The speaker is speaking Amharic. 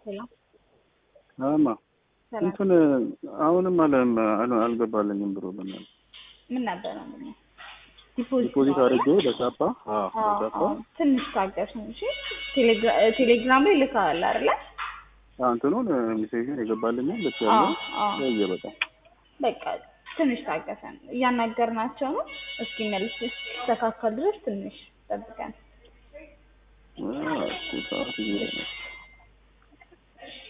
ሄሎ አማ ሰላም እንትን አሁንም አልገባልኝም ብሎ በእናትህ ምን ነበር ነው ዲፖዚት አድርጌ በሳፓ በሳፓ ትንሽ ታገሱ እንጂ ቴሌግራም ላይ ልካል አይደለ? እንትኑን ሜሴጅን የገባልኝም ልክ ያለው በቃ በቃ ትንሽ ታገሰን እያናገርናቸው ነው። እስኪ መልስ ተካከል ድረስ ትንሽ ጠብቀን። ሰዓት